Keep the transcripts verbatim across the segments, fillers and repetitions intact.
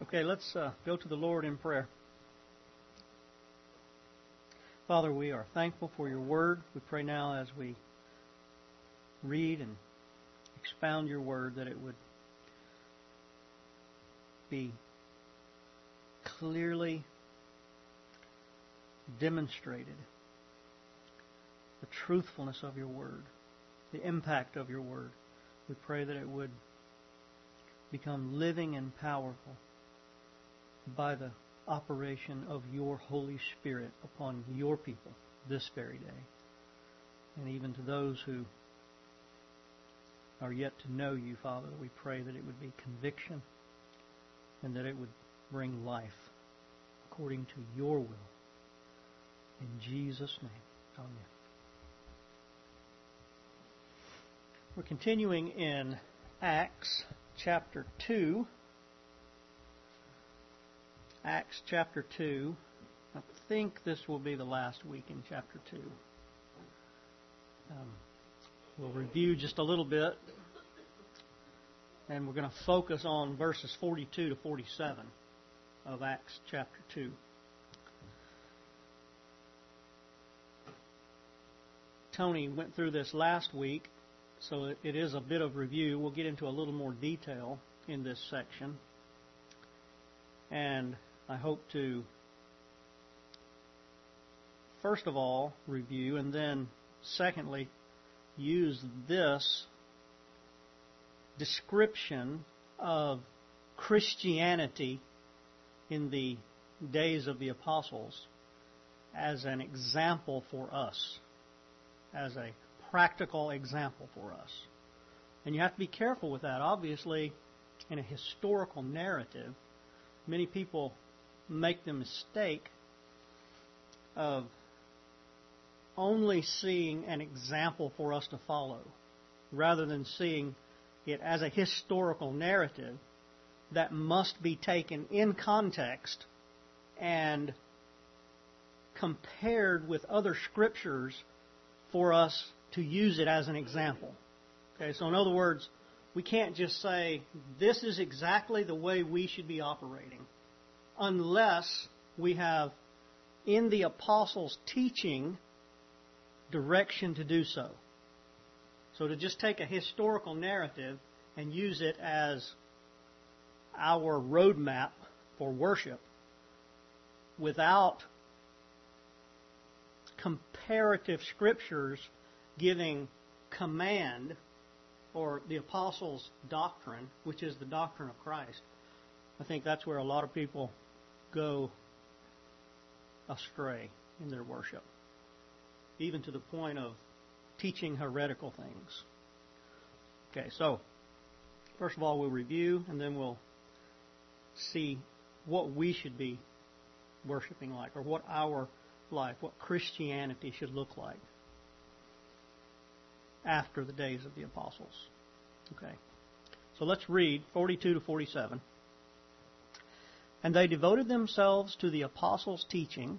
Okay, let's uh, go to the Lord in prayer. Father, we are thankful for your word. We pray now as we read and expound your word that it would be clearly demonstrated, the truthfulness of your word, the impact of your word. We pray that it would become living and powerful by the operation of your Holy Spirit upon your people this very day. And even to those who are yet to know you, Father, we pray that it would be conviction and that it would bring life according to your will. In Jesus' name, amen. We're continuing in Acts chapter two. Acts chapter two. I think this will be the last week in chapter two. Um, we'll review just a little bit, and we're going to focus on verses forty-two to forty-seven of Acts chapter two. Tony went through this last week, so it, it is a bit of review. We'll get into a little more detail in this section. And I hope to, first of all, review, and then, secondly, use this description of Christianity in the days of the apostles as an example for us, as a practical example for us. And you have to be careful with that. Obviously, in a historical narrative, many people make the mistake of only seeing an example for us to follow, rather than seeing it as a historical narrative that must be taken in context and compared with other scriptures for us to use it as an example. Okay, so in other words, we can't just say, this is exactly the way we should be operating, unless we have, in the apostles' teaching, direction to do so. So to just take a historical narrative and use it as our roadmap for worship without comparative scriptures giving command or the apostles' doctrine, which is the doctrine of Christ, I think that's where a lot of people go astray in their worship, even to the point of teaching heretical things. Okay, so first of all, we'll review, and then we'll see what we should be worshiping like, or what our life, what Christianity should look like after the days of the apostles. Okay, so let's read forty-two to forty-seven. And they devoted themselves to the apostles' teaching.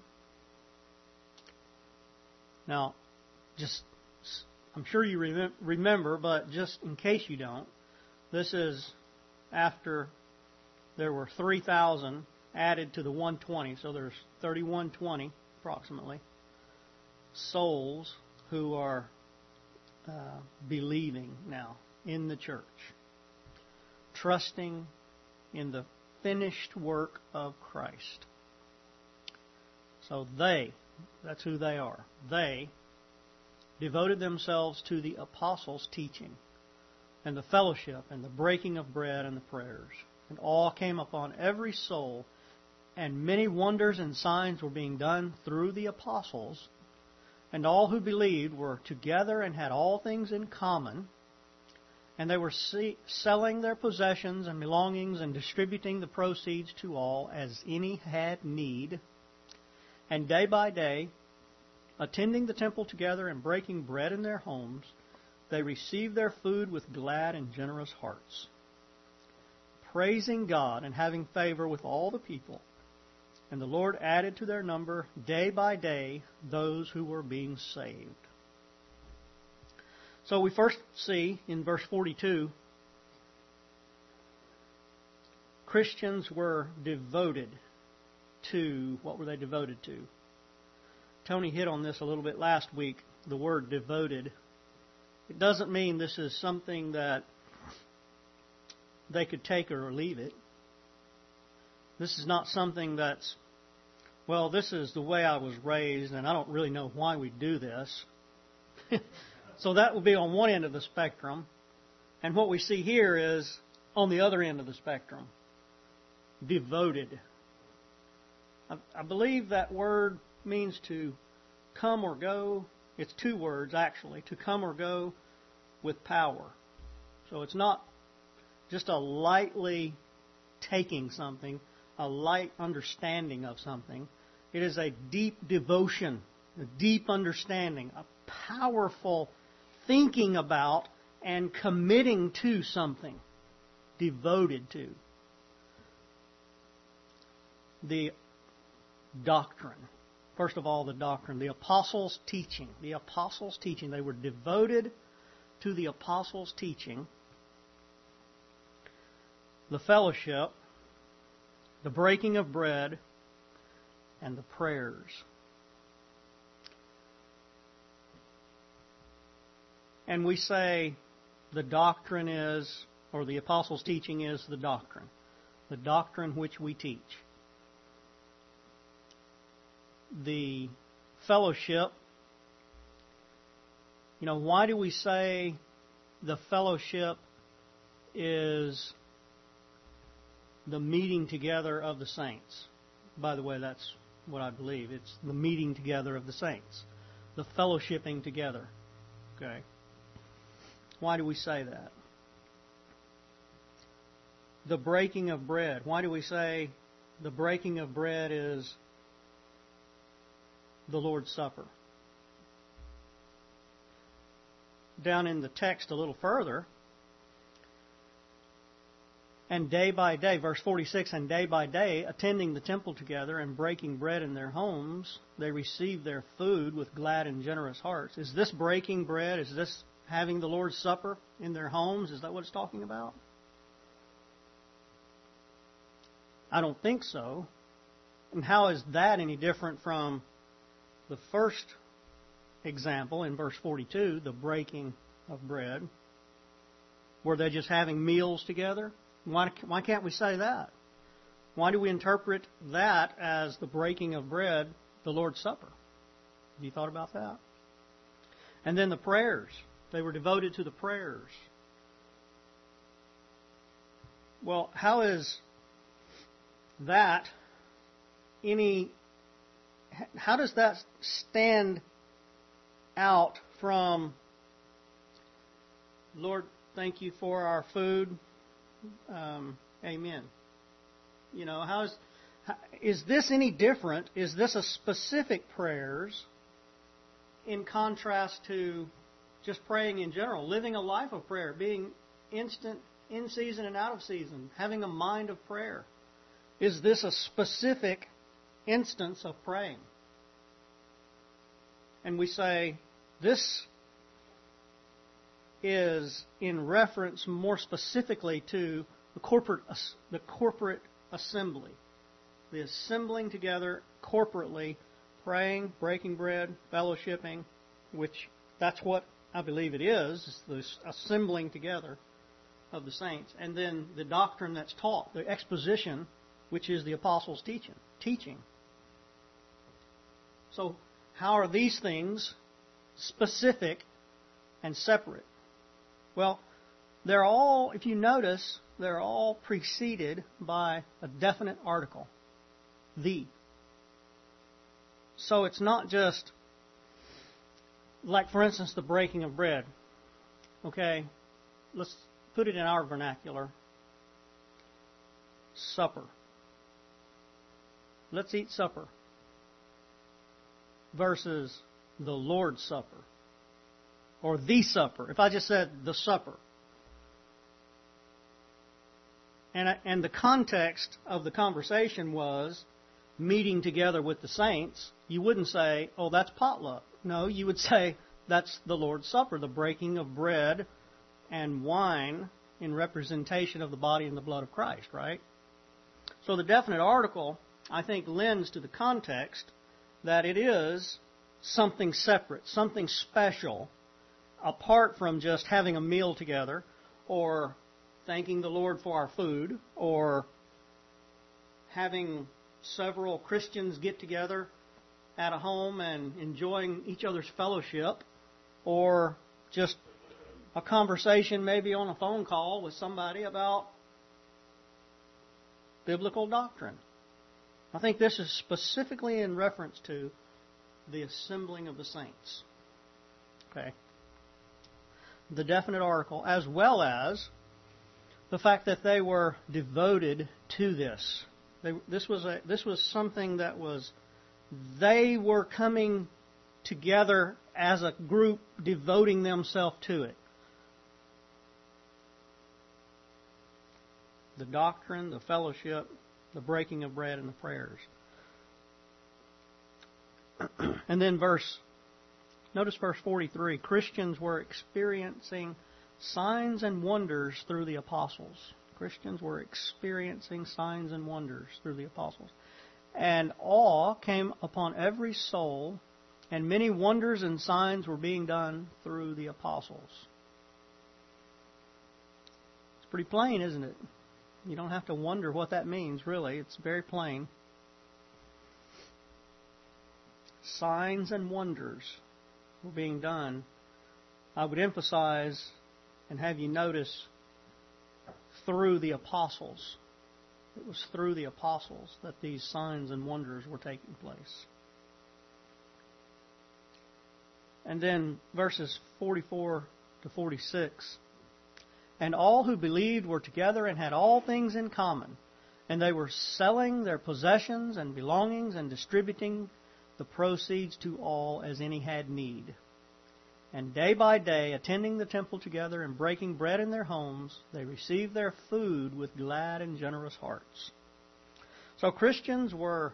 Now, just, I'm sure you remem- remember, but just in case you don't, this is after there were three thousand added to the one hundred twenty, so there's three thousand one hundred twenty approximately souls who are uh, believing now in the church, trusting in the finished work of Christ. So they, that's who they are, they devoted themselves to the apostles' teaching and the fellowship and the breaking of bread and the prayers. And awe came upon every soul, and many wonders and signs were being done through the apostles. And all who believed were together and had all things in common. And they were see- selling their possessions and belongings and distributing the proceeds to all as any had need. And day by day, attending the temple together and breaking bread in their homes, they received their food with glad and generous hearts, praising God and having favor with all the people. And the Lord added to their number day by day those who were being saved. So we first see in verse forty-two, Christians were devoted to, what were they devoted to? Tony hit on this a little bit last week, the word devoted. It doesn't mean this is something that they could take or leave it. This is not something that's, well, this is the way I was raised, and I don't really know why we do this. So that would be on one end of the spectrum. And what we see here is on the other end of the spectrum. Devoted. I, I believe that word means to come or go. It's two words, actually. To come or go with power. So it's not just a lightly taking something, a light understanding of something. It is a deep devotion, a deep understanding, a powerful thinking about and committing to something. Devoted to. The doctrine. First of all, the doctrine. The apostles' teaching. The apostles' teaching. They were devoted to the apostles' teaching. The fellowship. The breaking of bread. And the prayers. And we say the doctrine is, or the apostles' teaching is the doctrine. The doctrine which we teach. The fellowship. You know, why do we say the fellowship is the meeting together of the saints? By the way, that's what I believe. It's the meeting together of the saints. The fellowshipping together. Okay. Why do we say that? The breaking of bread. Why do we say the breaking of bread is the Lord's Supper? Down in the text a little further, and day by day, verse forty-six, and day by day, attending the temple together and breaking bread in their homes, they received their food with glad and generous hearts. Is this breaking bread? Is this having the Lord's Supper in their homes? Is that what it's talking about? I don't think so. And how is that any different from the first example in verse forty-two, the breaking of bread? Were they just having meals together? Why, why can't we say that? Why do we interpret that as the breaking of bread, the Lord's Supper? Have you thought about that? And then the prayers. They were devoted to the prayers. Well, how is that any... How does that stand out from, Lord, thank you for our food, um, amen. You know, how is, how, is this any different? Is this a specific prayers in contrast to just praying in general, living a life of prayer, being instant, in season and out of season, having a mind of prayer? Is this a specific instance of praying? And we say, this is in reference more specifically to the corporate, the corporate assembly. The assembling together corporately, praying, breaking bread, fellowshipping, which that's what I believe it is, is the assembling together of the saints. And then the doctrine that's taught, the exposition, which is the apostles' teaching. teaching. So, how are these things specific and separate? Well, they're all, if you notice, they're all preceded by a definite article. The. So it's not just, like for instance, the breaking of bread. Okay, let's put it in our vernacular. Supper. Let's eat supper. Versus the Lord's Supper. Or the supper. If I just said the supper. And, and the context of the conversation was meeting together with the saints, you wouldn't say, oh, that's potluck. No, you would say that's the Lord's Supper, the breaking of bread and wine in representation of the body and the blood of Christ, right? So the definite article, I think, lends to the context that it is something separate, something special, apart from just having a meal together or thanking the Lord for our food or having several Christians get together at a home and enjoying each other's fellowship, or just a conversation maybe on a phone call with somebody about biblical doctrine. I think this is specifically in reference to the assembling of the saints. Okay. The definite article, as well as the fact that they were devoted to this. They, this was a, this was something that was, they were coming together as a group, devoting themselves to it. The doctrine, the fellowship, the breaking of bread, and the prayers. And then verse, notice verse forty-three. Christians were experiencing signs and wonders through the apostles. Christians were experiencing signs and wonders through the apostles. And awe came upon every soul, and many wonders and signs were being done through the apostles. It's pretty plain, isn't it? You don't have to wonder what that means, really. It's very plain. Signs and wonders were being done. I would emphasize and have you notice through the apostles. It was through the apostles that these signs and wonders were taking place. And then verses forty-four to forty-six. And all who believed were together and had all things in common. And they were selling their possessions and belongings and distributing the proceeds to all as any had need. And day by day, attending the temple together and breaking bread in their homes, they received their food with glad and generous hearts. So Christians were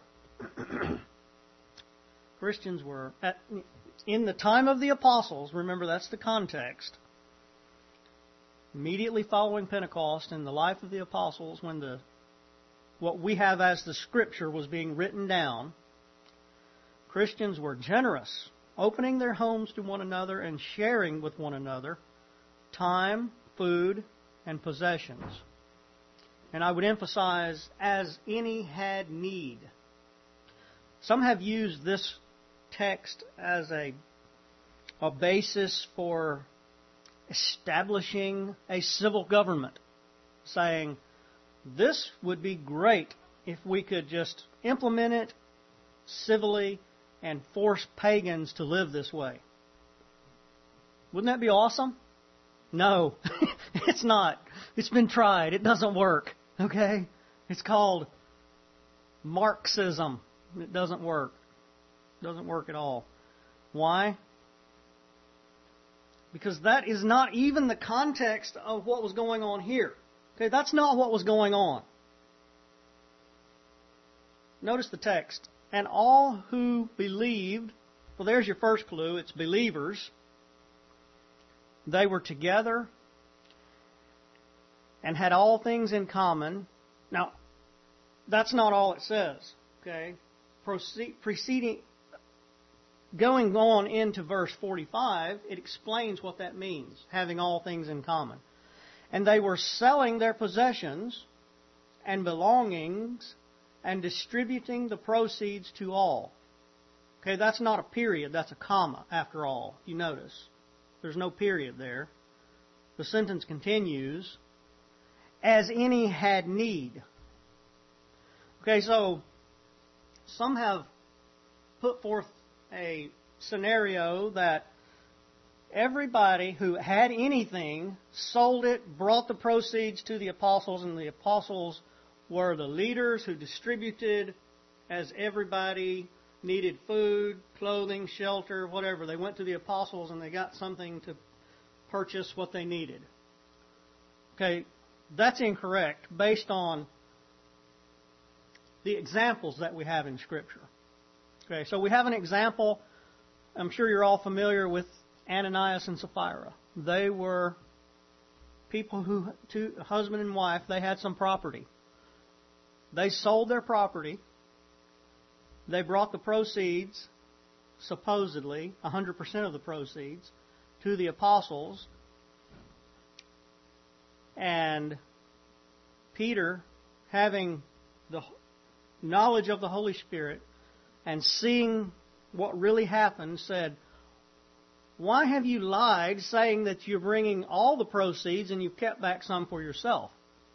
Christians were at, in the time of the apostles. Remember, that's the context. Immediately following Pentecost, in the life of the apostles, when the what we have as the Scripture was being written down, Christians were generous, opening their homes to one another and sharing with one another time, food, and possessions. And I would emphasize, as any had need. Some have used this text as a, a basis for establishing a civil government, saying, this would be great if we could just implement it civilly and force pagans to live this way. Wouldn't that be awesome? No, it's not. It's been tried. It doesn't work. Okay? It's called Marxism. It doesn't work. It doesn't work at all. Why? Because that is not even the context of what was going on here. Okay, that's not what was going on. Notice the text. And all who believed, well, there's your first clue. It's believers. They were together and had all things in common. Now, that's not all it says. Okay, Proceed, preceding, going on into verse forty-five, it explains what that means, having all things in common. And they were selling their possessions and belongings and distributing the proceeds to all. Okay, that's not a period, that's a comma, after all. You notice. There's no period there. The sentence continues, as any had need. Okay, so some have put forth a scenario that everybody who had anything sold it, brought the proceeds to the apostles, and the apostles were the leaders who distributed as everybody needed food, clothing, shelter, whatever. They went to the apostles and they got something to purchase what they needed. Okay, that's incorrect based on the examples that we have in Scripture. Okay, so we have an example. I'm sure you're all familiar with Ananias and Sapphira. They were people who, two, husband and wife, they had some property. They sold their property. They brought the proceeds, supposedly, one hundred percent of the proceeds, to the apostles. And Peter, having the knowledge of the Holy Spirit and seeing what really happened, said, "Why have you lied, saying that you're bringing all the proceeds and you've kept back some for yourself?"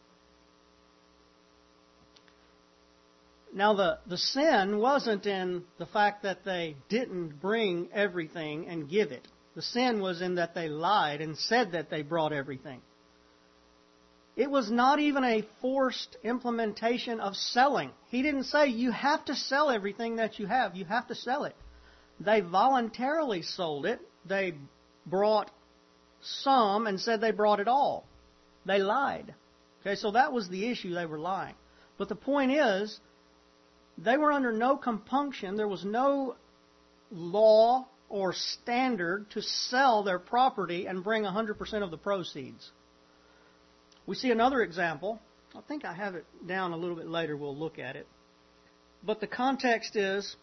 Now, the, the sin wasn't in the fact that they didn't bring everything and give it. The sin was in that they lied and said that they brought everything. It was not even a forced implementation of selling. He didn't say, you have to sell everything that you have. You have to sell it. They voluntarily sold it. They brought some and said they brought it all. They lied. Okay, so that was the issue. They were lying. But the point is, they were under no compunction. There was no law or standard to sell their property and bring one hundred percent of the proceeds. We see another example. I think I have it down a little bit later. We'll look at it. But the context is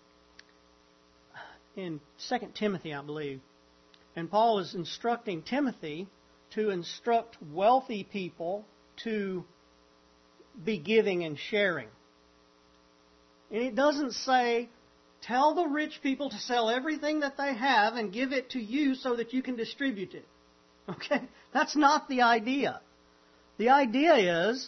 in Second Timothy, I believe. And Paul is instructing Timothy to instruct wealthy people to be giving and sharing. And it doesn't say, tell the rich people to sell everything that they have and give it to you so that you can distribute it. Okay? That's not the idea. The idea is,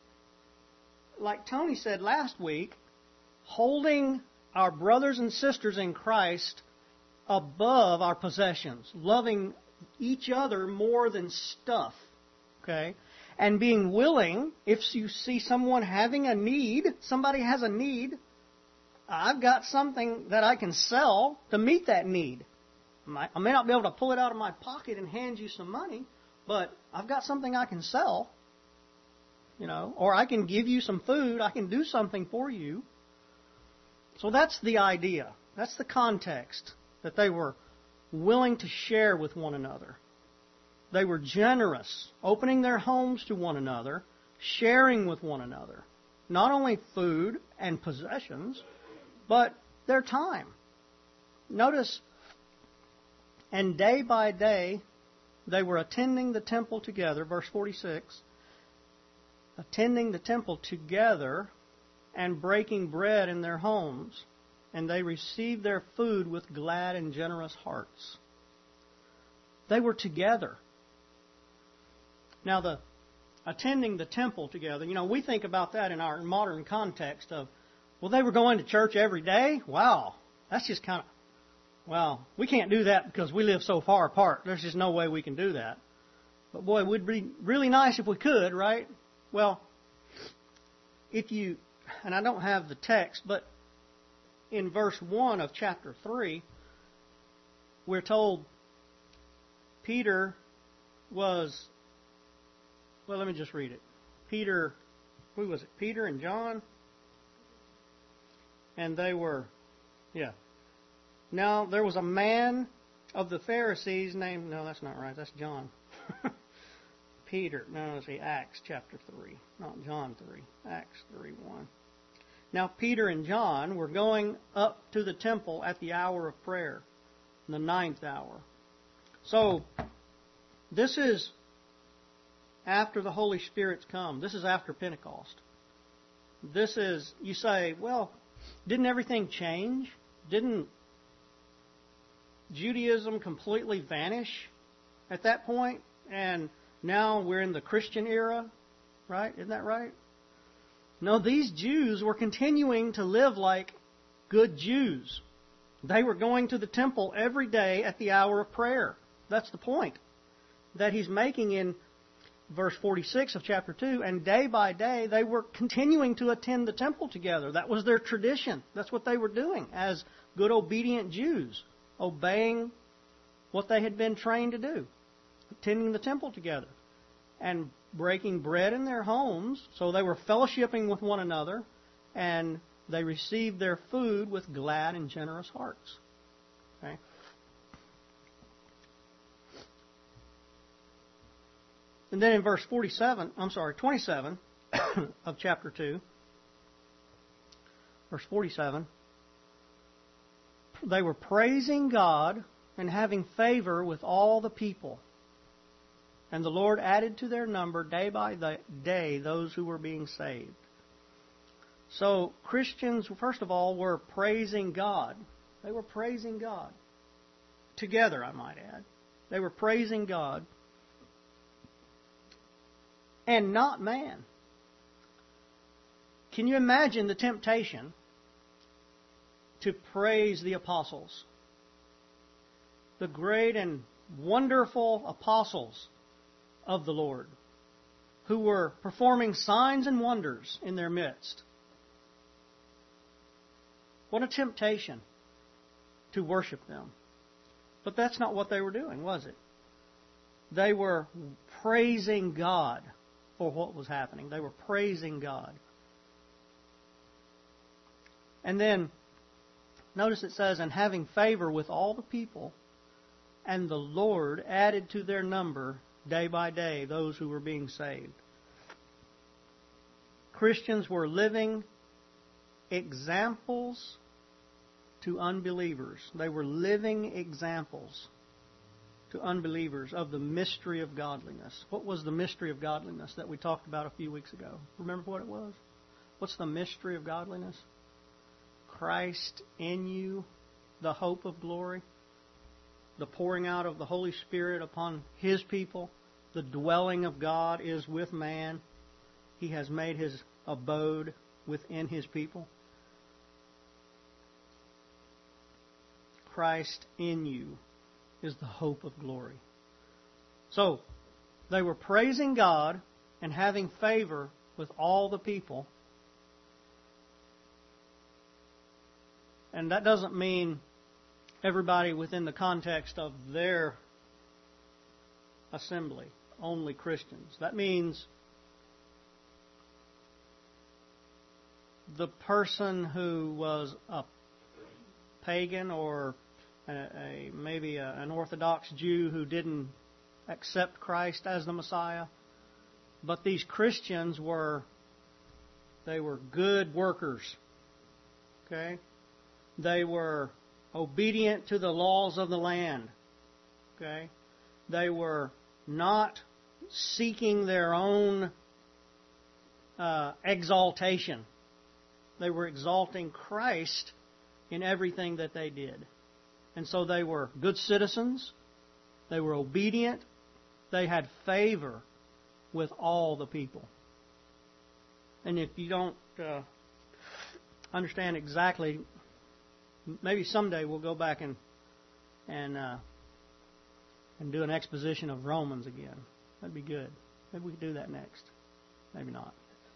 like Tony said last week, holding our brothers and sisters in Christ above our possessions, loving each other more than stuff, okay? And being willing, if you see someone having a need, somebody has a need, I've got something that I can sell to meet that need. I may not be able to pull it out of my pocket and hand you some money, but I've got something I can sell, you know, or I can give you some food. I can do something for you. So that's the idea. That's the context, that they were willing to share with one another. They were generous, opening their homes to one another, sharing with one another. Not only food and possessions, but their time. Notice, and day by day, they were attending the temple together, verse forty-six, attending the temple together and breaking bread in their homes, and they received their food with glad and generous hearts. They were together. Now, the attending the temple together, you know, we think about that in our modern context of, well, they were going to church every day? Wow, that's just kind of, well, we can't do that because we live so far apart. There's just no way we can do that. But boy, it would be really nice if we could, right? Well, if you, and I don't have the text, but in verse one of chapter three, we're told Peter was, well, let me just read it. Peter, who was it? Peter and John? And they were, yeah. Now, there was a man of the Pharisees named, no, that's not right, that's John. Peter, no, let's see, Acts chapter three, not John three, Acts three one. Now, Peter and John were going up to the temple at the hour of prayer, the ninth hour. So, this is after the Holy Spirit's come. This is after Pentecost. This is, you say, well, didn't everything change? Didn't Judaism completely vanish at that point? And now we're in the Christian era, right? Isn't that right? No, these Jews were continuing to live like good Jews. They were going to the temple every day at the hour of prayer. That's the point that he's making in verse forty-six of chapter two. And day by day, they were continuing to attend the temple together. That was their tradition. That's what they were doing as good, obedient Jews, obeying what they had been trained to do, attending the temple together and breaking bread in their homes. So they were fellowshipping with one another, and they received their food with glad and generous hearts. Okay? And then in verse forty-seven, I'm sorry, twenty-seven of chapter two, verse forty-seven, they were praising God and having favor with all the people. And the Lord added to their number day by day those who were being saved. So Christians, first of all, were praising God. They were praising God. Together, I might add. They were praising God. And not man. Can you imagine the temptation to praise the apostles? The great and wonderful apostles of the Lord, who were performing signs and wonders in their midst. What a temptation to worship them. But that's not what they were doing, was it? They were praising God for what was happening. They were praising God. And then, notice it says, and having favor with all the people, and the Lord added to their number day by day those who were being saved. Christians were living examples to unbelievers. They were living examples to unbelievers of the mystery of godliness. What was the mystery of godliness that we talked about a few weeks ago? Remember what it was? What's the mystery of godliness? Christ in you, the hope of glory, the pouring out of the Holy Spirit upon His people, the dwelling of God is with man. He has made His abode within His people. Christ in you is the hope of glory. So, they were praising God and having favor with all the people. And that doesn't mean everybody within the context of their assembly, only Christians. That means the person who was a pagan or a, a, maybe a, an Orthodox Jew who didn't accept Christ as the Messiah. But these Christians were, they were good workers. Okay? They were obedient to the laws of the land. Okay? They were not seeking their own uh, exaltation. They were exalting Christ in everything that they did. And so they were good citizens. They were obedient. They had favor with all the people. And if you don't uh, understand exactly, maybe someday we'll go back and and uh, and do an exposition of Romans again. That'd be good. Maybe we could do that next. Maybe not.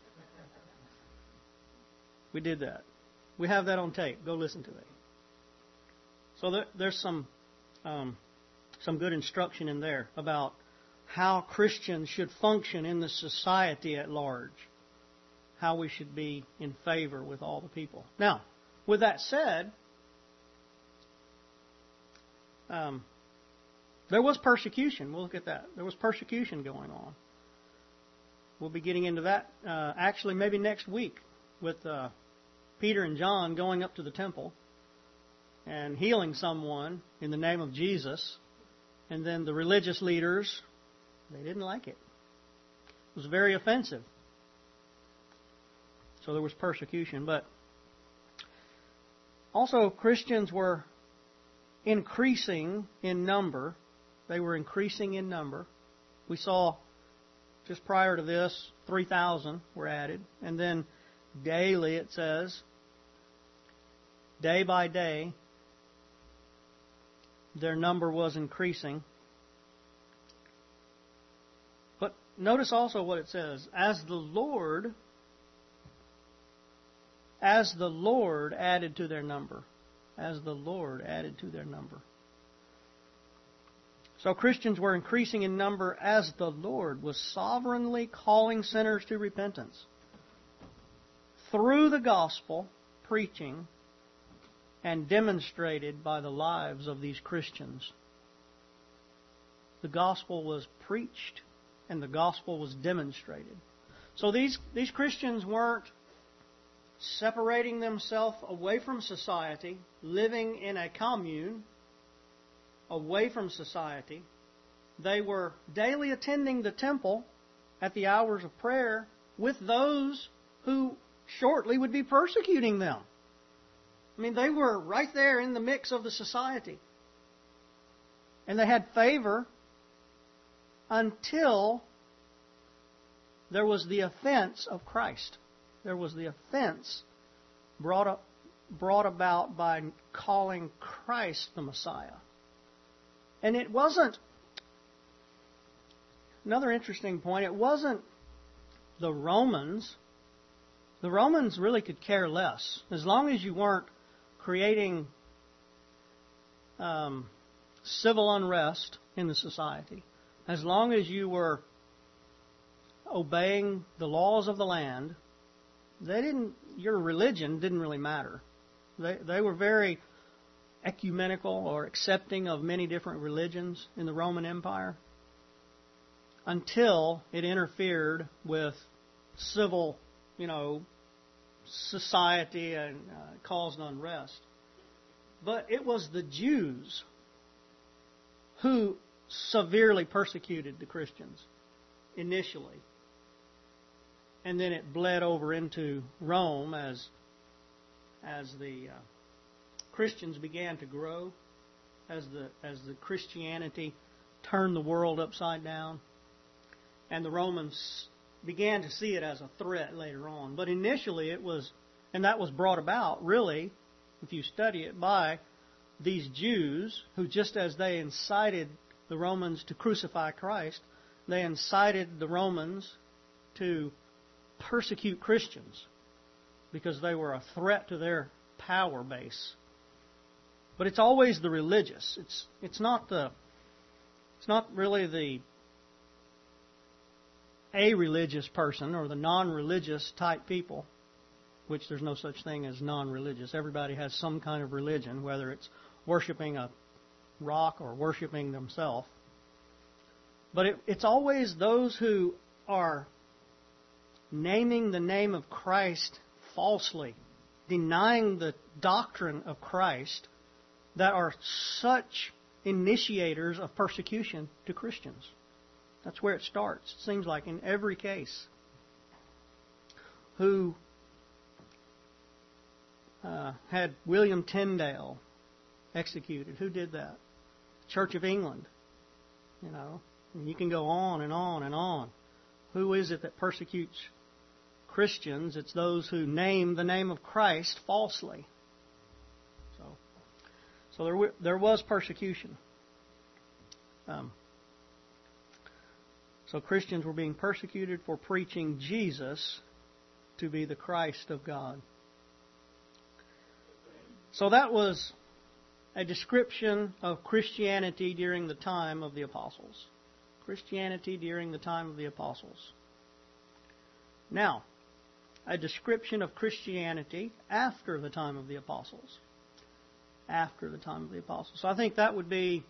We did that. We have that on tape. Go listen to it. So there, there's some um, some good instruction in there about how Christians should function in the society at large. How we should be in favor with all the people. Now, with that said, um, there was persecution. We'll look at that. There was persecution going on. We'll be getting into that uh, actually maybe next week with uh, Peter and John going up to the temple and healing someone in the name of Jesus. And then the religious leaders, they didn't like it. It was very offensive. So there was persecution. But also Christians were increasing in number. They were increasing in number. We saw just prior to this, three thousand were added. And then daily, it says, day by day, their number was increasing. But notice also what it says. As the Lord, as the Lord added to their number. As the Lord added to their number. So Christians were increasing in number as the Lord was sovereignly calling sinners to repentance. Through the gospel, preaching, and demonstrated by the lives of these Christians. The gospel was preached and the gospel was demonstrated. So these, these Christians weren't separating themselves away from society, living in a commune, away from society. They were daily attending the temple at the hours of prayer with those who shortly would be persecuting them. I mean, they were right there in the mix of the society. And they had favor until there was the offense of Christ. There was the offense brought up, brought about by calling Christ the Messiah. And it wasn't, another interesting point, it wasn't the Romans. The Romans really could care less. As long as you weren't creating um, civil unrest in the society, as long as you were obeying the laws of the land, they didn't. Your religion didn't really matter. They they were very ecumenical or accepting of many different religions in the Roman Empire until it interfered with civil, you know, society and uh, caused unrest. But it was the Jews who severely persecuted the Christians initially. And then it bled over into Rome as as the uh, Christians began to grow, as the as the Christianity turned the world upside down, and the Romans began to see it as a threat later on. But initially it was, and that was brought about really, if you study it, by these Jews who, just as they incited the Romans to crucify Christ, they incited the Romans to persecute Christians because they were a threat to their power base. But it's always the religious. It's it's not the it's not really the a religious person or the non-religious type people, which there's no such thing as non-religious. Everybody has some kind of religion, whether it's worshiping a rock or worshiping themselves. But it, it's always those who are naming the name of Christ falsely, denying the doctrine of Christ, that are such initiators of persecution to Christians. That's where it starts. It seems like in every case. Who uh, had William Tyndale executed? Who did that? Church of England. You know, and you can go on and on and on. Who is it that persecutes Christians? It's those who name the name of Christ falsely. So, so there w- there was persecution. Um, so Christians were being persecuted for preaching Jesus to be the Christ of God. So that was a description of Christianity during the time of the apostles. Christianity during the time of the apostles. Now, a description of Christianity after the time of the apostles. After the time of the apostles. So I think that would be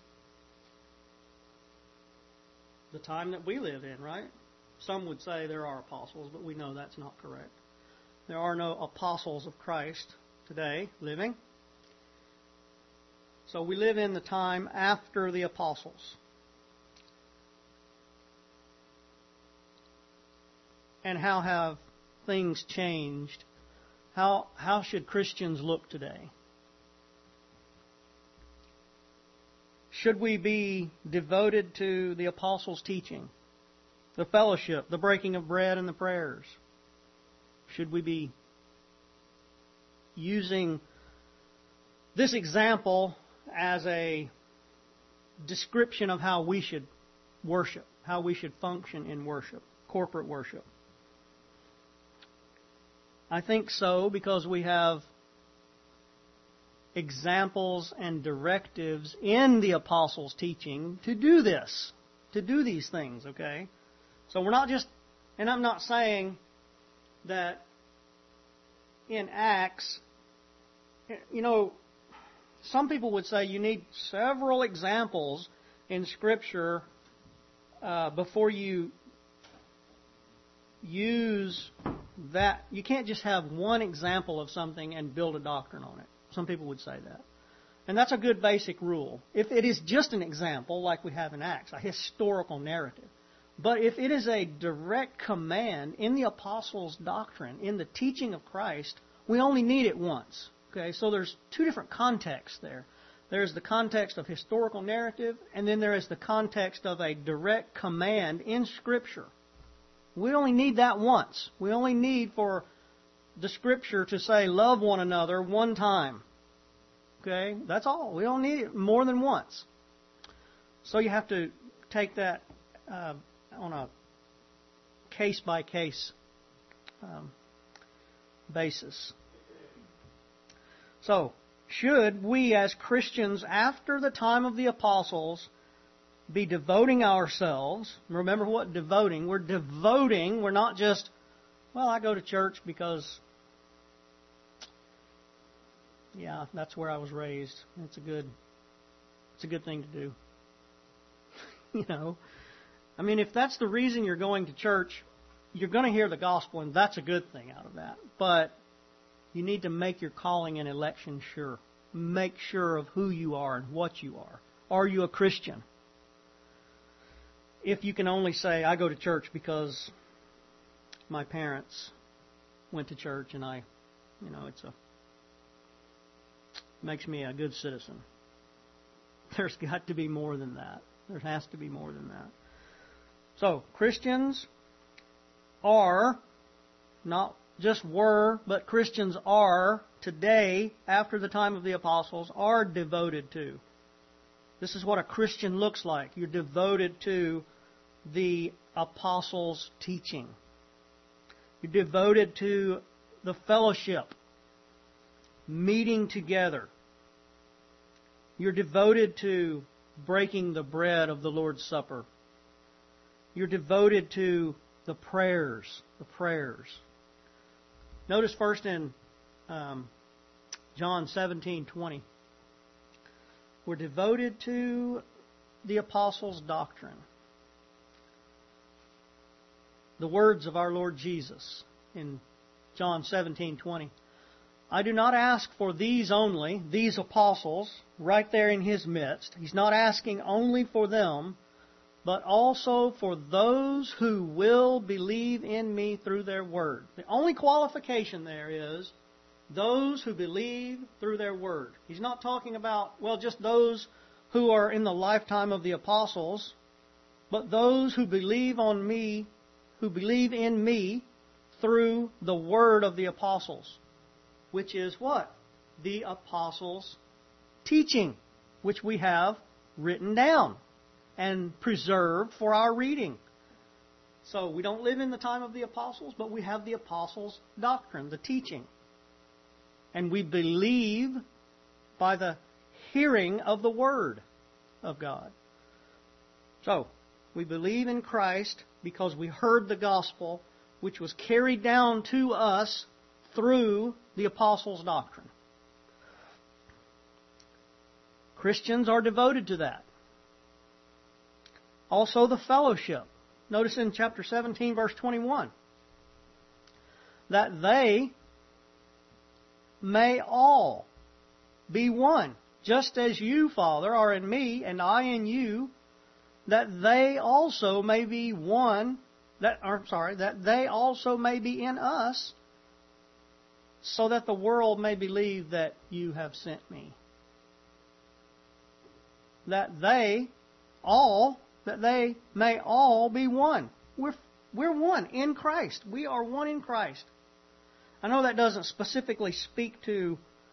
the time that we live in, right? Some would say there are apostles, but we know that's not correct. There are no apostles of Christ today living. So we live in the time after the apostles. And how have things changed? How how should Christians look today? Should we be devoted to the apostles' teaching, the fellowship, the breaking of bread, and the prayers? Should we be using this example as a description of how we should worship, how we should function in worship, corporate worship? I think so, because we have examples and directives in the apostles' teaching to do this, to do these things, okay? So we're not just, and I'm not saying that in Acts, you know, some people would say you need several examples in Scripture uh, before you use that you can't just have one example of something and build a doctrine on it. Some people would say that. And that's a good basic rule. If it is just an example, like we have in Acts, a historical narrative, but if it is a direct command in the apostles' doctrine, in the teaching of Christ, we only need it once. Okay, so there's two different contexts there. There's the context of historical narrative, and then there is the context of a direct command in Scripture. We only need that once. We only need for the Scripture to say, love one another one time. Okay, that's all. We don't need it more than once. So you have to take that uh, on a case-by-case um, basis. So, should we as Christians after the time of the apostles be devoting ourselves? Remember what devoting. We're devoting. We're not just, well, I go to church because, yeah, that's where I was raised. It's a good, it's a good thing to do. You know, I mean, if that's the reason you're going to church, you're going to hear the gospel, and that's a good thing out of that. But you need to make your calling and election sure. Make sure of who you are and what you are. Are you a Christian? If you can only say, I go to church because my parents went to church and I, you know, it's a, makes me a good citizen. There's got to be more than that. There has to be more than that. So, Christians are, not just were, but Christians are today, after the time of the apostles, are devoted to. This is what a Christian looks like. You're devoted to the apostles' teaching. You're devoted to the fellowship, meeting together. You're devoted to breaking the bread of the Lord's Supper. You're devoted to the prayers, the prayers. Notice first in um, John seventeen twenty. We're devoted to the apostles' doctrine. The words of our Lord Jesus in John seventeen twenty. I do not ask for these only, these apostles, right there in His midst. He's not asking only for them, but also for those who will believe in me through their word. The only qualification there is those who believe through their word. He's not talking about, well, just those who are in the lifetime of the apostles, but those who believe on me, who believe in me through the word of the apostles, which is what? The apostles' teaching, which we have written down and preserved for our reading. So we don't live in the time of the apostles, but we have the apostles' doctrine, the teaching. And we believe by the hearing of the Word of God. So, we believe in Christ because we heard the gospel, which was carried down to us through the apostles' doctrine. Christians are devoted to that. Also the fellowship. Notice in chapter seventeen, verse twenty-one, that they may all be one, just as you, Father, are in me, and I in you, that they also may be one, that or sorry, that they also may be in us, so that the world may believe that you have sent me. That they all, that they may all be one. We're we're one in Christ. We are one in Christ. I know that doesn't specifically speak to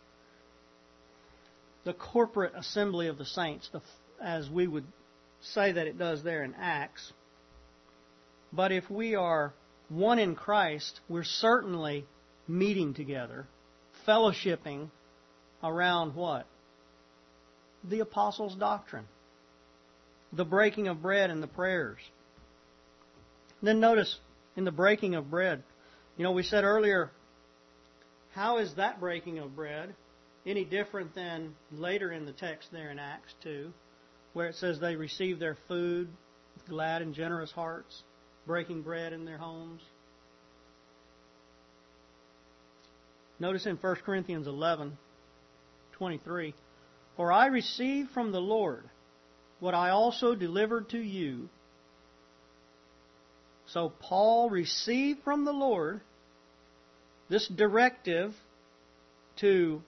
the corporate assembly of the saints, the, as we would say that it does there in Acts. But if we are one in Christ, we're certainly meeting together, fellowshipping around what? The apostles' doctrine. The breaking of bread and the prayers. Then notice, in the breaking of bread, you know, we said earlier, how is that breaking of bread any different than later in the text there in Acts two, where it says they received their food with glad and generous hearts, breaking bread in their homes? Notice in First Corinthians eleven twenty-three, "For I received from the Lord what I also delivered to you." So Paul received from the Lord this directive to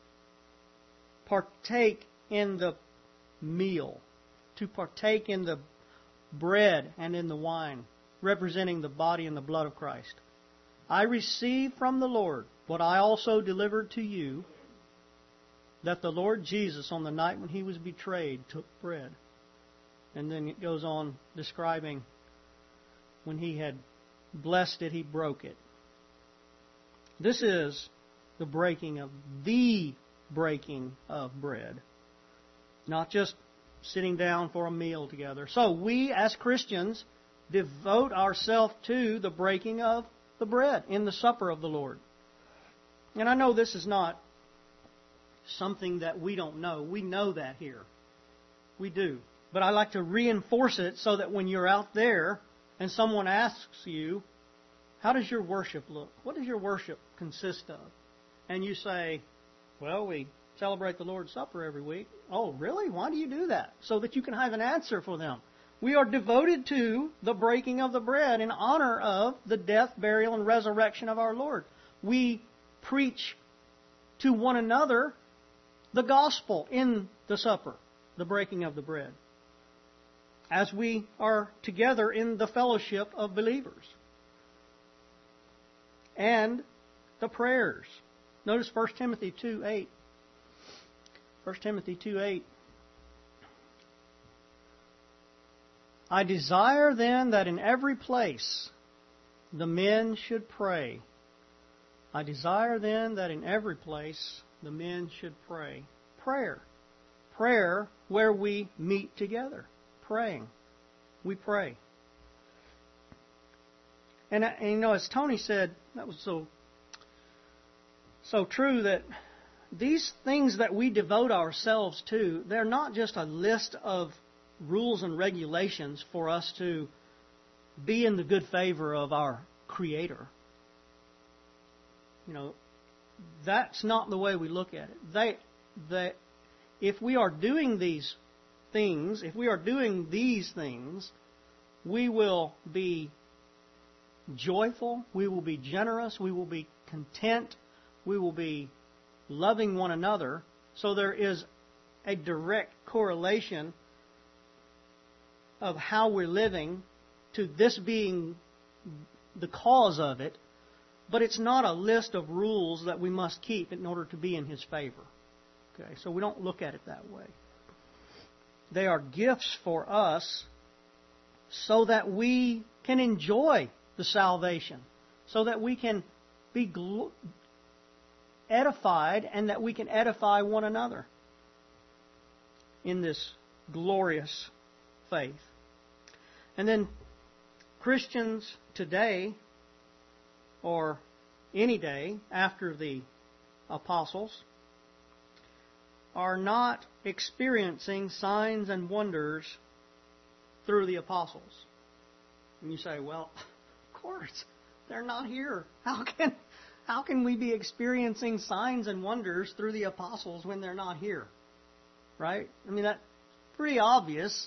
partake in the meal, to partake in the bread and in the wine, representing the body and the blood of Christ. "I received from the Lord what I also delivered to you, that the Lord Jesus, on the night when He was betrayed, took bread." And then it goes on describing when He had blessed it, He broke it. This is the breaking of the breaking of bread. Not just sitting down for a meal together. So we as Christians devote ourselves to the breaking of the bread in the supper of the Lord. And I know this is not something that we don't know. We know that here. We do. But I like to reinforce it so that when you're out there and someone asks you, "How does your worship look? What does your worship consist of?" And you say, "Well, we celebrate the Lord's Supper every week." "Oh, really? Why do you do that?" So that you can have an answer for them. We are devoted to the breaking of the bread in honor of the death, burial, and resurrection of our Lord. We preach to one another the gospel in the supper, the breaking of the bread, as we are together in the fellowship of believers. And the prayers. Notice First Timothy two eight. First Timothy two eight. "I desire then that in every place the men should pray." I desire then that in every place the men should pray. Prayer. Prayer where we meet together. Praying. We pray. And, and you know, as Tony said, that was so, so true, that these things that we devote ourselves to, they're not just a list of rules and regulations for us to be in the good favor of our Creator. You know, that's not the way we look at it. They, they, if we are doing these things, if we are doing these things, we will be joyful, we will be generous, we will be content, we will be loving one another. So there is a direct correlation of how we're living to this being the cause of it, but it's not a list of rules that we must keep in order to be in His favor. Okay, so we don't look at it that way. They are gifts for us so that we can enjoy the salvation, so that we can be gl- edified and that we can edify one another in this glorious faith. And then Christians today, or any day after the apostles, are not experiencing signs and wonders through the apostles. And you say, well, of course, they're not here. How can how can we be experiencing signs and wonders through the apostles when they're not here? Right? I mean, that's pretty obvious.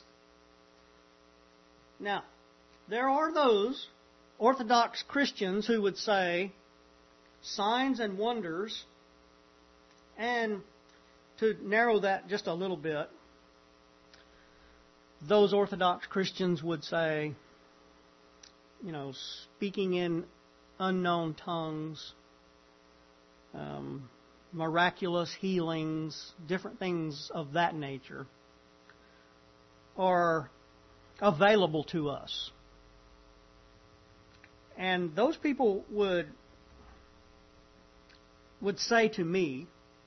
Now, there are those Orthodox Christians who would say signs and wonders, and to narrow that just a little bit, those Orthodox Christians would say, you know, speaking in unknown tongues, um, miraculous healings, different things of that nature, are available to us. And those people would would say to me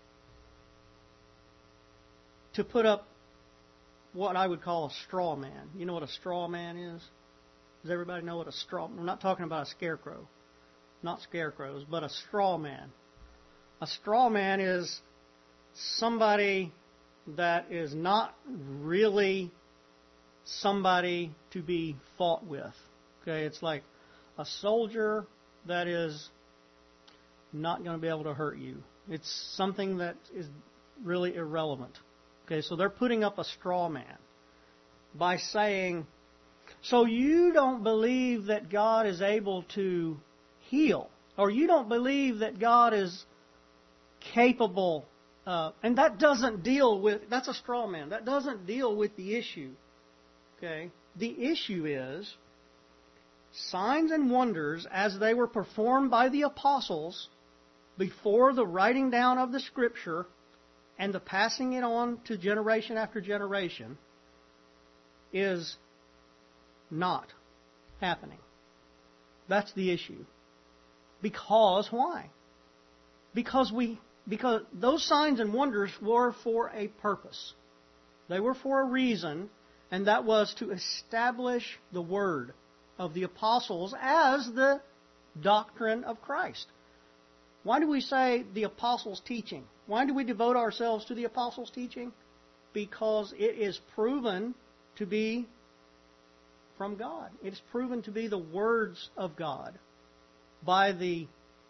to put up what I would call a straw man. You know what a straw man is? Does everybody know what a straw... I'm not talking about a scarecrow. Not scarecrows, but a straw man. A straw man is somebody that is not really somebody to be fought with. Okay, it's like a soldier that is not going to be able to hurt you. It's something that is really irrelevant. Okay, so they're putting up a straw man by saying, so you don't believe that God is able to heal, or you don't believe that God is capable, uh, and that doesn't deal with, that's a straw man. That doesn't deal with the issue. Okay, the issue is signs and wonders as they were performed by the apostles before the writing down of the Scripture and the passing it on to generation after generation is not happening. That's the issue. Because why? Because we because those signs and wonders were for a purpose. They were for a reason, and that was to establish the Word of the apostles as the doctrine of Christ. Why do we say the apostles' teaching? Why do we devote ourselves to the apostles' teaching? Because it is proven to be from God. It is proven to be the words of God by the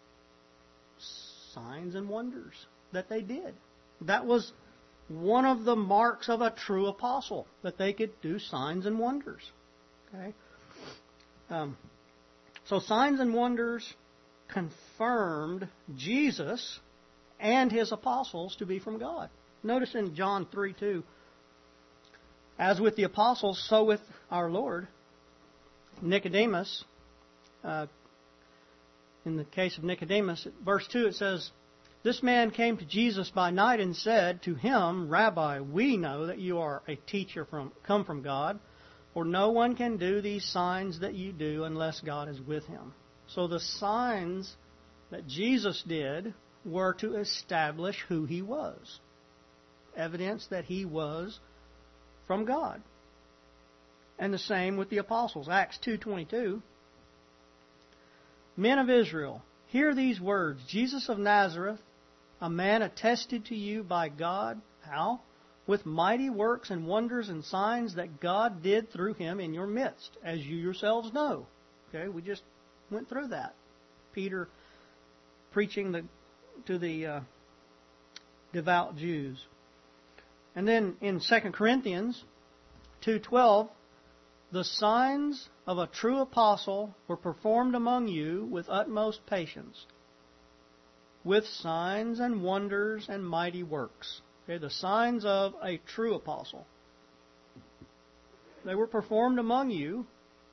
signs and wonders that they did. That was one of the marks of a true apostle, that they could do signs and wonders. Okay. Um, so signs and wonders confirmed Jesus and His apostles to be from God. Notice in John three two, as with the apostles, so with our Lord. Nicodemus, uh, in the case of Nicodemus, verse two, it says, this man came to Jesus by night and said to him, Rabbi, we know that you are a teacher from come from God, for no one can do these signs that you do unless God is with him. So the signs that Jesus did were to establish who He was. Evidence that He was from God. And the same with the apostles. Acts two twenty-two. Men of Israel, hear these words. Jesus of Nazareth, a man attested to you by God. How? With mighty works and wonders and signs that God did through Him in your midst, as you yourselves know. Okay, we just went through that. Peter preaching the, to the uh, devout Jews. And then in Second Corinthians two twelve, the signs of a true apostle were performed among you with utmost patience, with signs and wonders and mighty works. Okay, the signs of a true apostle. They were performed among you,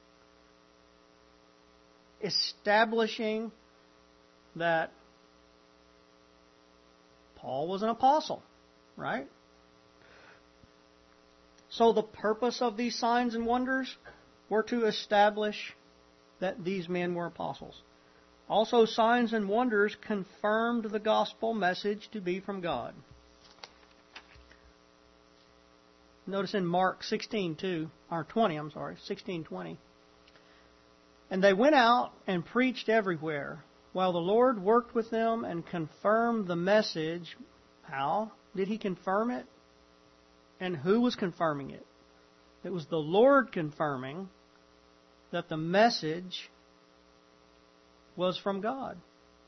establishing that Paul was an apostle, right? So the purpose of these signs and wonders were to establish that these men were apostles. Also, signs and wonders confirmed the gospel message to be from God. Notice in Mark sixteen two, or twenty, I'm sorry, sixteen twenty. And they went out and preached everywhere, while the Lord worked with them and confirmed the message. How did He confirm it? And who was confirming it? It was the Lord confirming that the message was from God.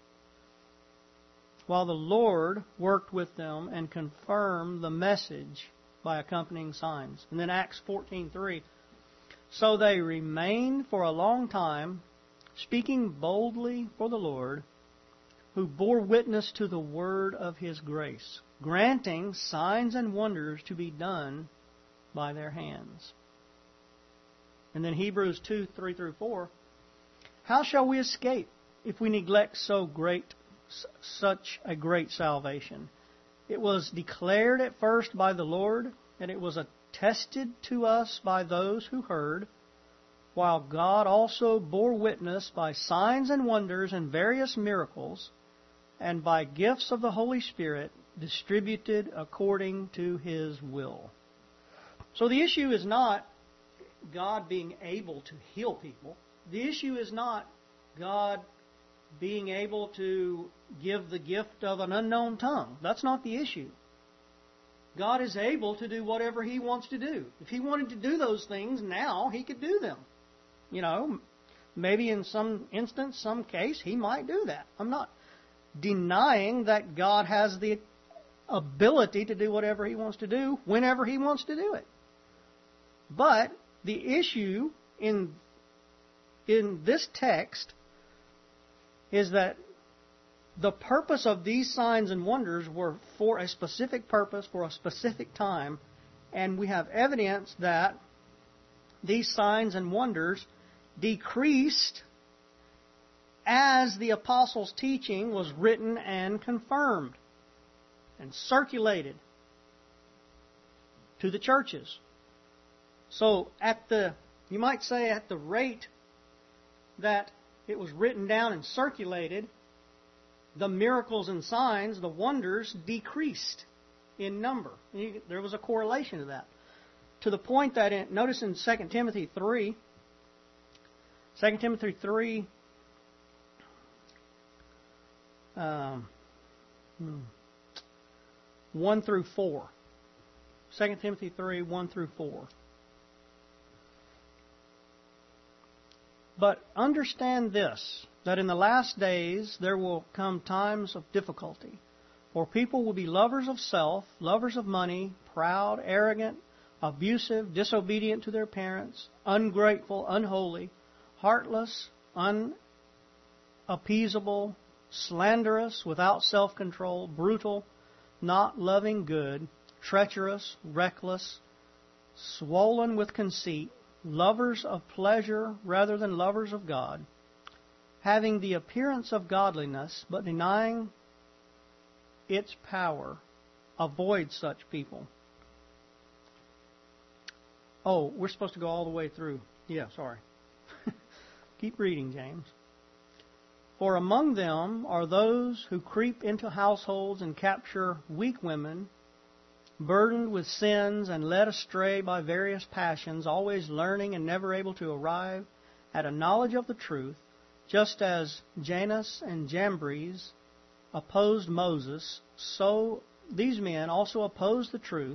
While the Lord worked with them and confirmed the message by accompanying signs. And then Acts fourteen three. So they remained for a long time, speaking boldly for the Lord, who bore witness to the word of His grace, granting signs and wonders to be done by their hands. And then Hebrews two three through four. How shall we escape if we neglect so great, such a great salvation? It was declared at first by the Lord, and it was attested to us by those who heard, while God also bore witness by signs and wonders and various miracles, and by gifts of the Holy Spirit distributed according to His will. So the issue is not God being able to heal people. The issue is not God being able to give the gift of an unknown tongue. That's not the issue. God is able to do whatever He wants to do. If He wanted to do those things now, He could do them. You know, maybe in some instance, some case, He might do that. I'm not denying that God has the ability to do whatever He wants to do, whenever He wants to do it. But the issue in, in this text is that the purpose of these signs and wonders were for a specific purpose, for a specific time, and we have evidence that these signs and wonders decreased as the apostles' teaching was written and confirmed and circulated to the churches. So at the, you might say at the rate that it was written down and circulated, the miracles and signs, the wonders, decreased in number. There was a correlation to that. To the point that, in, notice in Second Timothy three, Second Timothy three, um, one through four. Second Timothy three, one through four. But understand this, that in the last days there will come times of difficulty. For people will be lovers of self, lovers of money, proud, arrogant, abusive, disobedient to their parents, ungrateful, unholy, heartless, unappeasable, slanderous, without self-control, brutal, not loving good, treacherous, reckless, swollen with conceit, lovers of pleasure rather than lovers of God, having the appearance of godliness, but denying its power. Avoid such people. Oh, we're supposed to go all the way through. Yeah, sorry. Keep reading, James. For among them are those who creep into households and capture weak women, burdened with sins and led astray by various passions, always learning and never able to arrive at a knowledge of the truth, just as Jannes and Jambres opposed Moses, so these men also opposed the truth,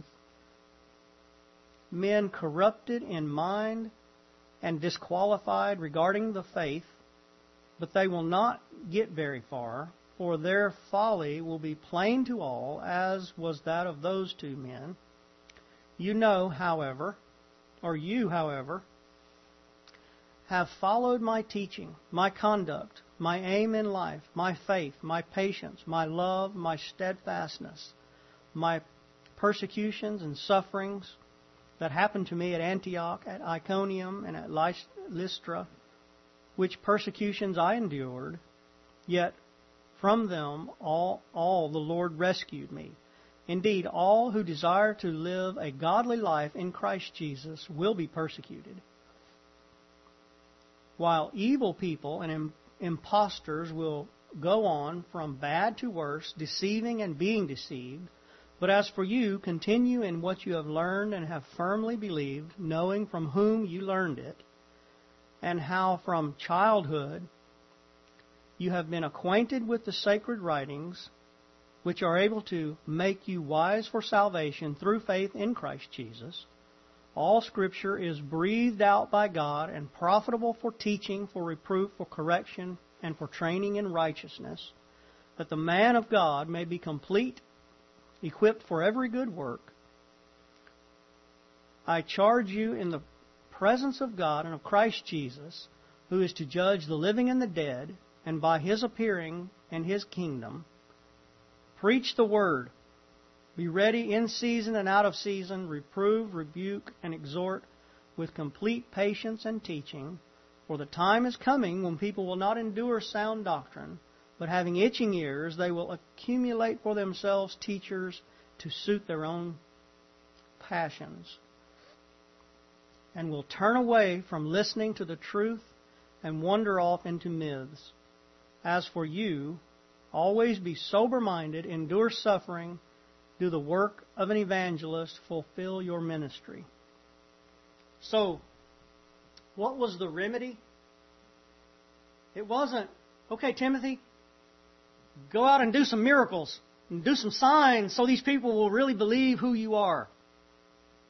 men corrupted in mind and disqualified regarding the faith, but they will not get very far, for their folly will be plain to all, as was that of those two men. You know, however, or you, however, have followed my teaching, my conduct, my aim in life, my faith, my patience, my love, my steadfastness, my persecutions and sufferings that happened to me at Antioch, at Iconium, and at Lystra, which persecutions I endured, yet from them all, all the Lord rescued me. Indeed, all who desire to live a godly life in Christ Jesus will be persecuted, while evil people and impostors will go on from bad to worse, deceiving and being deceived. But as for you, continue in what you have learned and have firmly believed, knowing from whom you learned it, and how from childhood you have been acquainted with the sacred writings, which are able to make you wise for salvation through faith in Christ Jesus. All Scripture is breathed out by God and profitable for teaching, for reproof, for correction, and for training in righteousness, that the man of God may be complete, equipped for every good work. I charge you in the presence of God and of Christ Jesus, who is to judge the living and the dead, and by His appearing and His kingdom, preach the word. Be ready in season and out of season, reprove, rebuke, and exhort with complete patience and teaching. For the time is coming when people will not endure sound doctrine, but having itching ears, they will accumulate for themselves teachers to suit their own passions, and will turn away from listening to the truth and wander off into myths. As for you, always be sober-minded, endure suffering, do the work of an evangelist, fulfill your ministry. So, what was the remedy? It wasn't, okay, Timothy, go out and do some miracles and do some signs so these people will really believe who you are.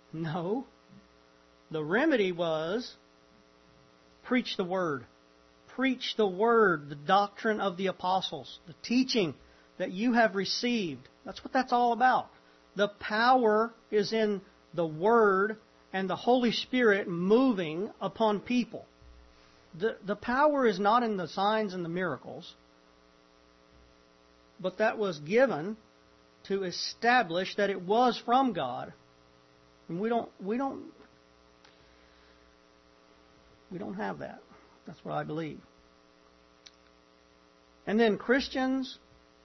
No. The remedy was preach the word. preach the word, the doctrine of the apostles, the teaching that you have received. That's what that's all about. The power is in the word and the Holy Spirit moving upon people. The, the power is not in the signs and the miracles, but that was given to establish that it was from God. And we don't we don't we don't have that. That's what I believe. And then Christians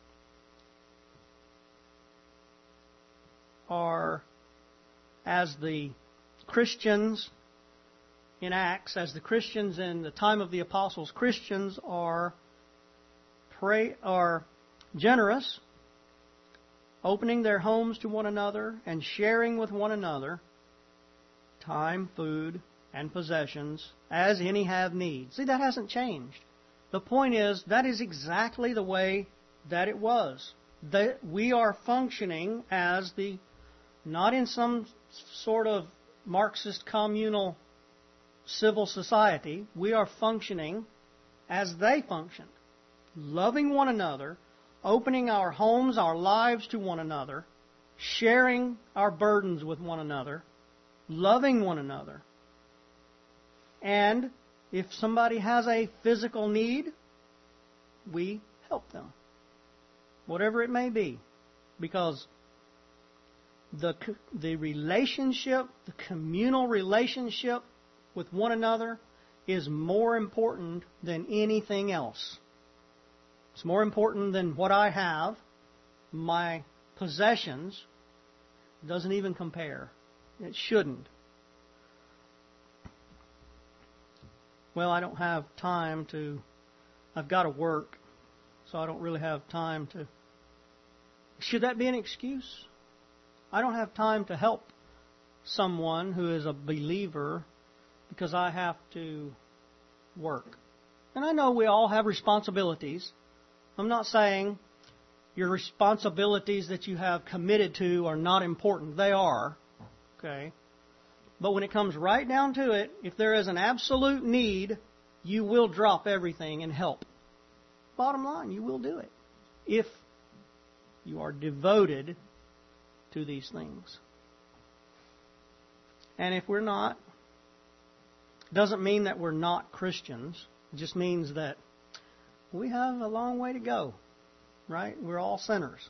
are, as the Christians in Acts, as the Christians in the time of the apostles, Christians are pray are generous, opening their homes to one another and sharing with one another time, food, and possessions as any have need. See, that hasn't changed. The point is, that is exactly the way that it was. That we are functioning as the, not in some sort of Marxist communal civil society, we are functioning as they functioned, loving one another, opening our homes, our lives to one another, sharing our burdens with one another, loving one another. And if somebody has a physical need, we help them, whatever it may be, because the the relationship, the communal relationship with one another is more important than anything else. It's more important than what I have. My possessions doesn't even compare. It shouldn't. Well, I don't have time to, I've got to work, so I don't really have time to. Should that be an excuse? I don't have time to help someone who is a believer because I have to work. And I know we all have responsibilities. I'm not saying your responsibilities that you have committed to are not important. They are. Okay? But when it comes right down to it, if there is an absolute need, you will drop everything and help. Bottom line, you will do it. If you are devoted to these things. And if we're not, doesn't mean that we're not Christians. It just means that we have a long way to go, right? We're all sinners.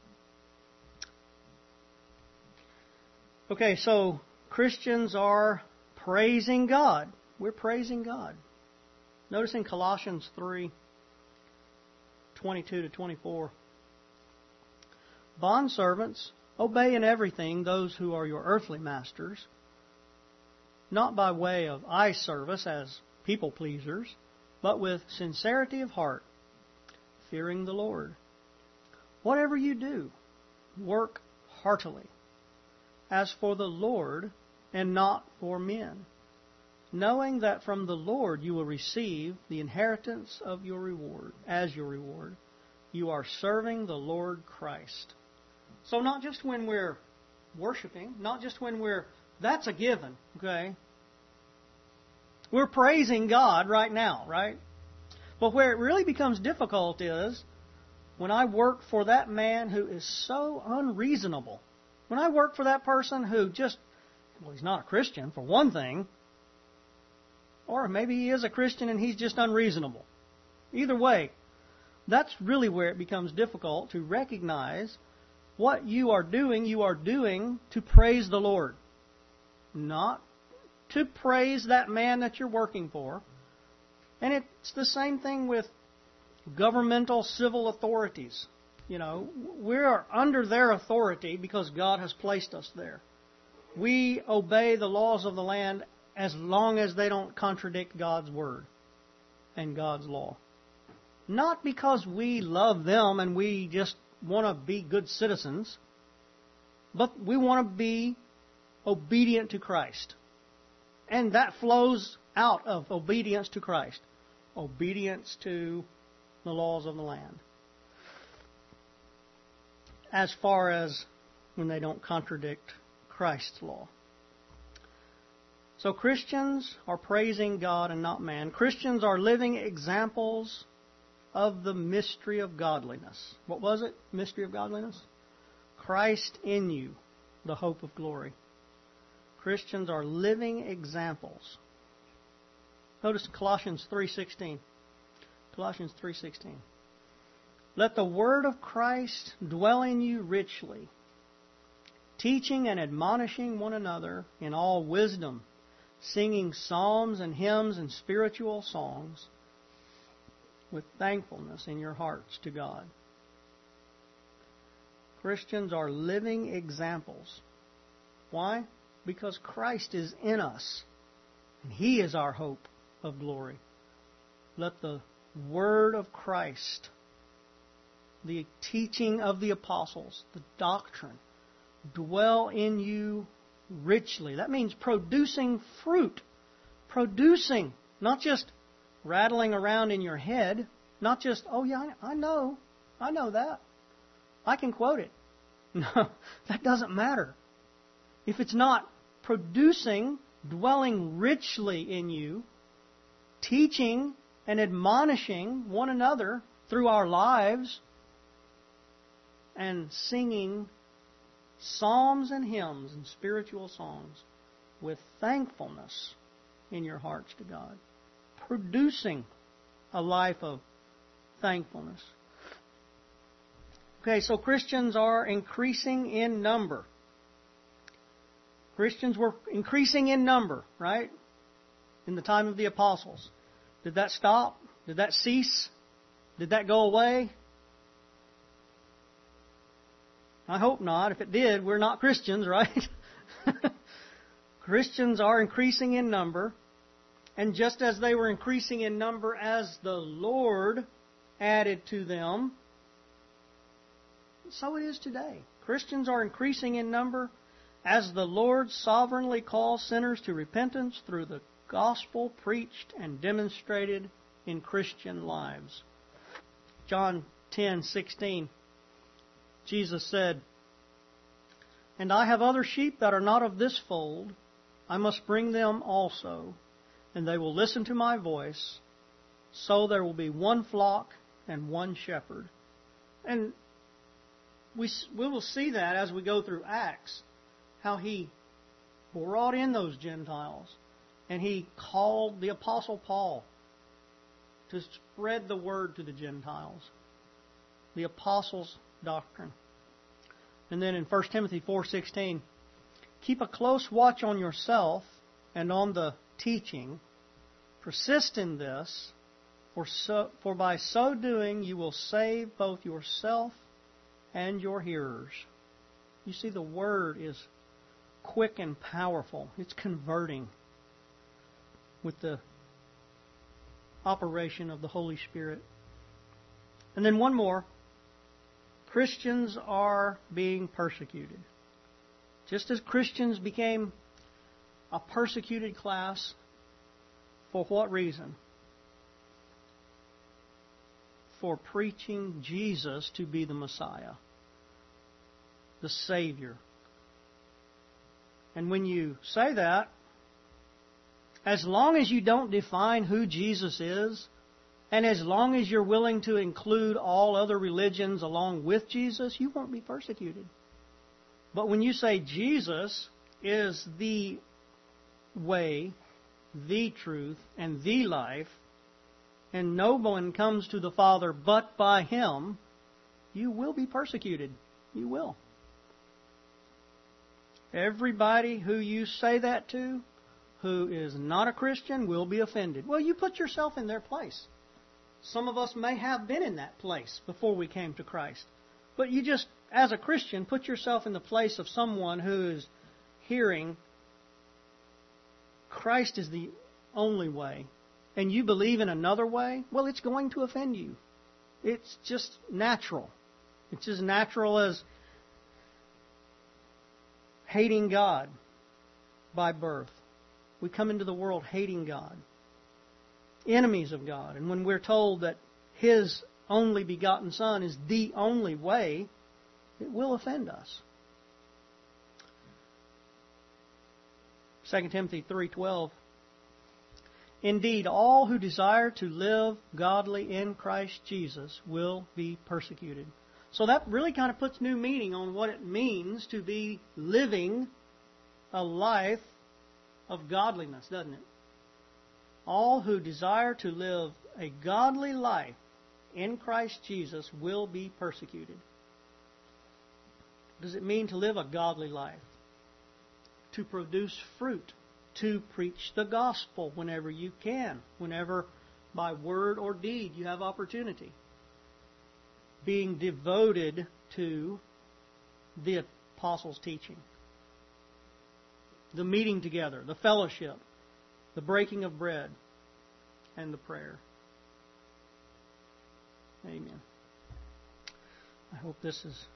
Okay, so Christians are praising God. We're praising God. Notice in Colossians three, twenty-two to twenty-four. Bondservants, obey in everything those who are your earthly masters, not by way of eye service as people pleasers, but with sincerity of heart, fearing the Lord. Whatever you do, work heartily, as for the Lord and not for men, knowing that from the Lord you will receive the inheritance of your reward. As your reward, you are serving the Lord Christ. So not just when we're worshiping, not just when we're, that's a given, okay? We're praising God right now, right? But where it really becomes difficult is when I work for that man who is so unreasonable. When I work for that person who just, well, he's not a Christian, for one thing. Or maybe he is a Christian and he's just unreasonable. Either way, that's really where it becomes difficult to recognize what you are doing, you are doing to praise the Lord. Not to praise that man that you're working for. And it's the same thing with governmental civil authorities. You know, we are under their authority because God has placed us there. We obey the laws of the land as long as they don't contradict God's word and God's law. Not because we love them and we just want to be good citizens, but we want to be obedient to Christ. And that flows out of obedience to Christ. Obedience to the laws of the land. As far as when they don't contradict Christ's law. So Christians are praising God and not man. Christians are living examples of the mystery of godliness. What was it? Mystery of godliness? Christ in you, the hope of glory. Christians are living examples. Notice Colossians three sixteen. Colossians three sixteen. Let the word of Christ dwell in you richly, teaching and admonishing one another in all wisdom, singing psalms and hymns and spiritual songs with thankfulness in your hearts to God. Christians are living examples. Why? Because Christ is in us, and He is our hope of glory. Let the word of Christ, the teaching of the apostles, the doctrine, dwell in you richly. That means producing fruit. Producing, not just rattling around in your head, not just, oh yeah, I know, I know that. I can quote it. No, that doesn't matter. If it's not producing, dwelling richly in you, teaching and admonishing one another through our lives, and singing psalms and hymns and spiritual songs with thankfulness in your hearts to God. Producing a life of thankfulness. Okay, so Christians are increasing in number. Christians were increasing in number, right? In the time of the apostles. Did that stop? Did that cease? Did that go away? I hope not. If it did, we're not Christians, right? Christians are increasing in number. And just as they were increasing in number as the Lord added to them, so it is today. Christians are increasing in number as the Lord sovereignly calls sinners to repentance through the gospel preached and demonstrated in Christian lives. John ten sixteen. Jesus said, "And I have other sheep that are not of this fold. I must bring them also, and they will listen to my voice. So there will be one flock and one shepherd." And we we will see that as we go through Acts, how He brought in those Gentiles, and He called the Apostle Paul to spread the word to the Gentiles, the Apostles' doctrine. And then in First Timothy four sixteen, "Keep a close watch on yourself and on the teaching. Persist in this, for so, for by so doing you will save both yourself and your hearers." You see, the Word is quick and powerful. It's converting with the operation of the Holy Spirit. And then one more. Christians are being persecuted. Just as Christians became a persecuted class, for what reason? For preaching Jesus to be the Messiah, the Savior. And when you say that, as long as you don't define who Jesus is, and as long as you're willing to include all other religions along with Jesus, you won't be persecuted. But when you say Jesus is the way, the truth, and the life, and no one comes to the Father but by Him, you will be persecuted. You will. Everybody who you say that to, who is not a Christian, will be offended. Well, you put yourself in their place. Some of us may have been in that place before we came to Christ. But you just, as a Christian, put yourself in the place of someone who is hearing Christ is the only way, and you believe in another way. Well, it's going to offend you. It's just natural. It's as natural as hating God by birth. We come into the world hating God, enemies of God. And when we're told that His only begotten Son is the only way, it will offend us. Second Timothy three twelve. Indeed, all who desire to live godly in Christ Jesus will be persecuted. So that really kind of puts new meaning on what it means to be living a life of godliness, doesn't it? All who desire to live a godly life in Christ Jesus will be persecuted. What does it mean to live a godly life? To produce fruit. To preach the gospel whenever you can. Whenever by word or deed you have opportunity. Being devoted to the apostles' teaching. The meeting together. The fellowship. The breaking of bread. And the prayer. Amen. I hope this is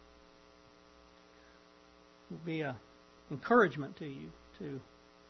will be an encouragement to you to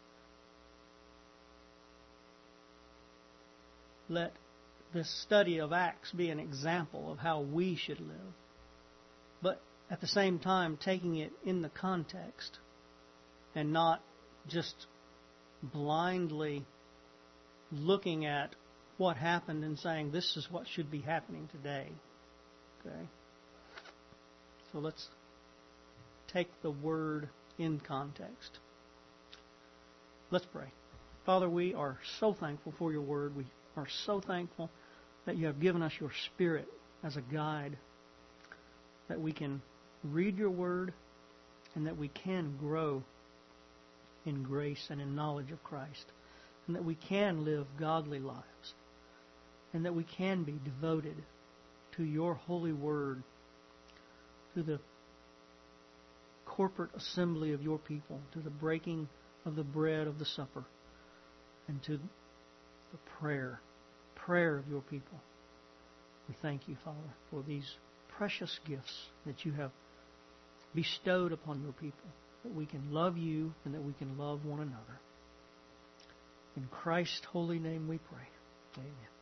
let this study of Acts be an example of how we should live. But at the same time, taking it in the context and not just blindly looking at what happened and saying, this is what should be happening today. Okay? So let's take the word in context. Let's pray. Father, we are so thankful for your word. We are so thankful that you have given us your Spirit as a guide, that we can read your word and that we can grow in grace and in knowledge of Christ, and that we can live godly lives, and that we can be devoted to your holy word, to the corporate assembly of your people, to the breaking of the bread of the supper, and to the prayer, prayer of your people. We thank you, Father, for these precious gifts that you have bestowed upon your people, that we can love you and that we can love one another. In Christ's holy name we pray. Amen.